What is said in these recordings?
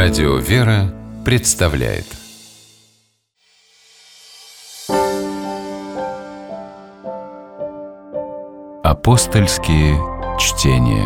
Радио «Вера» представляет Апостольские чтения.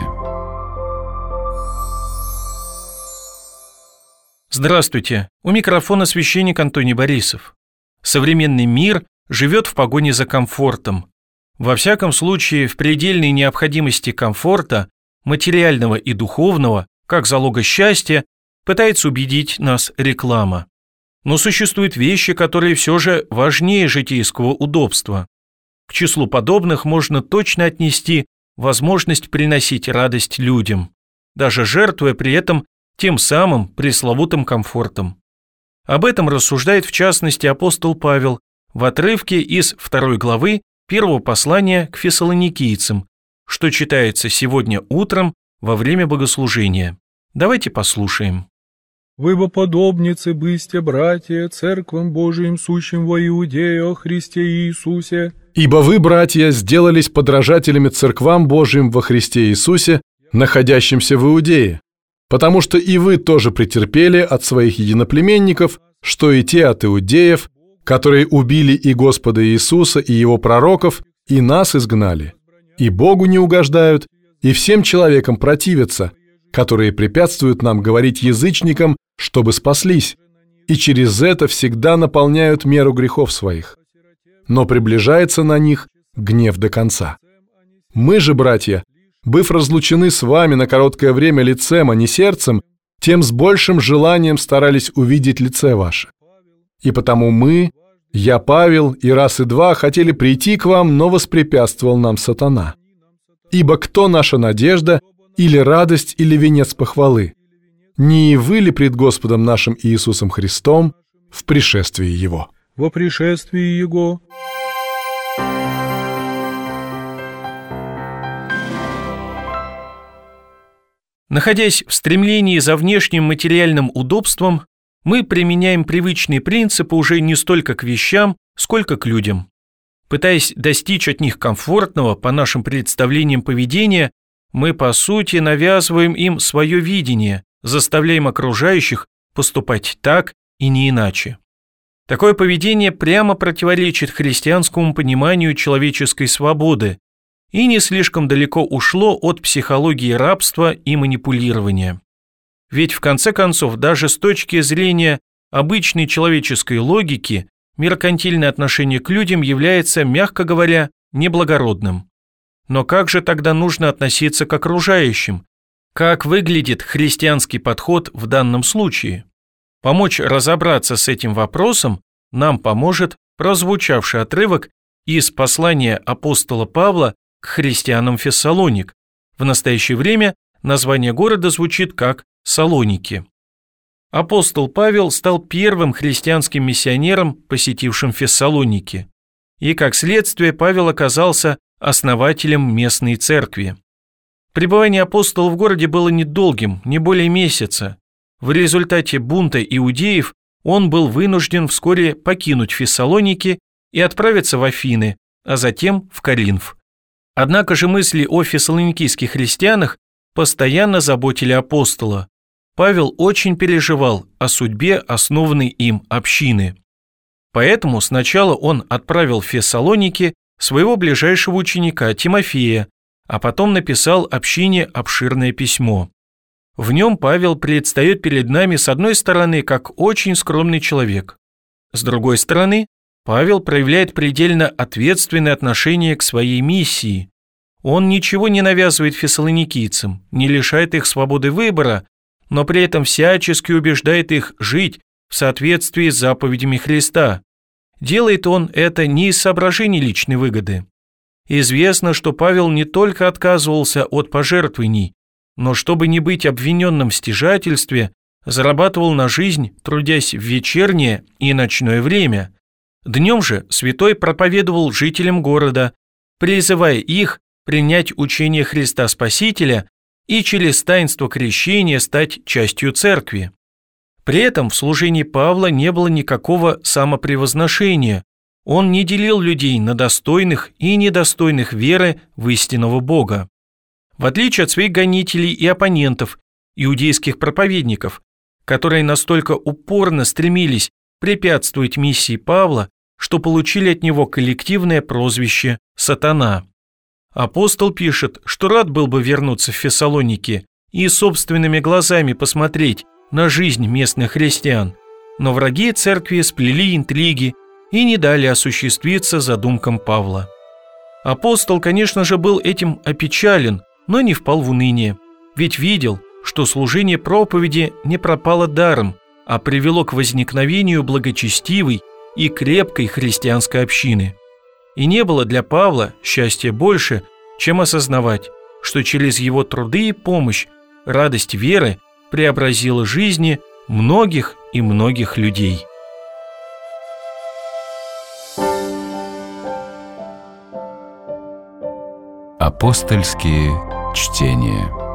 Здравствуйте! У микрофона священник Антоний Борисов. Современный мир живет в погоне за комфортом. Во всяком случае, в предельной необходимости комфорта, материального и духовного, как залога счастья, пытается убедить нас реклама. Но существуют вещи, которые все же важнее житейского удобства. К числу подобных можно точно отнести возможность приносить радость людям, даже жертвуя при этом тем самым пресловутым комфортом. Об этом рассуждает в частности апостол Павел в отрывке из 2 главы 1 послания к фессалоникийцам, что читается сегодня утром во время богослужения. Давайте послушаем. «Вы бы подобницы бысте, братья, церквам Божиим, сущим во Иудее о Христе Иисусе. Ибо вы, братья, сделались подражателями церквам Божиим во Христе Иисусе, находящимся в Иудее, потому что и вы тоже претерпели от своих единоплеменников, что и те от иудеев, которые убили и Господа Иисуса, и Его пророков, и нас изгнали, и Богу не угождают, и всем человекам противятся, которые препятствуют нам говорить язычникам, чтобы спаслись, и через это всегда наполняют меру грехов своих. Но приближается на них гнев до конца. Мы же, братья, быв разлучены с вами на короткое время лицем, а не сердцем, тем с большим желанием старались увидеть лице ваше. И потому мы, я, Павел, и раз и два хотели прийти к вам, но воспрепятствовал нам сатана. Ибо кто наша надежда, или радость, или венец похвалы? Не вы ли пред Господом нашим Иисусом Христом в пришествии Его?» Во пришествии Его. Находясь в стремлении за внешним материальным удобством, мы применяем привычные принципы уже не столько к вещам, сколько к людям. Пытаясь достичь от них комфортного, по нашим представлениям, поведения, мы, по сути, навязываем им свое видение, заставляем окружающих поступать так и не иначе. Такое поведение прямо противоречит христианскому пониманию человеческой свободы и не слишком далеко ушло от психологии рабства и манипулирования. Ведь, в конце концов, даже с точки зрения обычной человеческой логики, меркантильное отношение к людям является, мягко говоря, неблагородным. Но как же тогда нужно относиться к окружающим? Как выглядит христианский подход в данном случае? Помочь разобраться с этим вопросом нам поможет прозвучавший отрывок из послания апостола Павла к христианам Фессалоник. В настоящее время название города звучит как Салоники. Апостол Павел стал первым христианским миссионером, посетившим Фессалоники. И, как следствие, Павел оказался основателем местной церкви. Пребывание апостола в городе было недолгим, не более месяца. В результате бунта иудеев он был вынужден вскоре покинуть Фессалоники и отправиться в Афины, а затем в Коринф. Однако же мысли о фессалоникийских христианах постоянно заботили апостола. Павел очень переживал о судьбе основанной им общины. Поэтому сначала он отправил в Фессалоники своего ближайшего ученика Тимофея, а потом написал общине обширное письмо. В нем Павел предстает перед нами с одной стороны как очень скромный человек. С другой стороны, Павел проявляет предельно ответственное отношение к своей миссии. Он ничего не навязывает фессалоникийцам, не лишает их свободы выбора, но при этом всячески убеждает их жить в соответствии с заповедями Христа. Делает он это не из соображений личной выгоды. Известно, что Павел не только отказывался от пожертвований, но чтобы не быть обвиненным в стяжательстве, зарабатывал на жизнь, трудясь в вечернее и ночное время. Днем же святой проповедовал жителям города, призывая их принять учение Христа Спасителя и через таинство крещения стать частью церкви. При этом в служении Павла не было никакого самопревозношения. Он не делил людей на достойных и недостойных веры в истинного Бога. В отличие от своих гонителей и оппонентов, иудейских проповедников, которые настолько упорно стремились препятствовать миссии Павла, что получили от него коллективное прозвище «Сатана». Апостол пишет, что рад был бы вернуться в Фессалоники и собственными глазами посмотреть на жизнь местных христиан, но враги церкви сплели интриги и не дали осуществиться задумкам Павла. Апостол, конечно же, был этим опечален, но не впал в уныние, ведь видел, что служение проповеди не пропало даром, а привело к возникновению благочестивой и крепкой христианской общины. И не было для Павла счастья больше, чем осознавать, что через его труды и помощь радость веры преобразила жизни многих и многих людей. Апостольские чтения.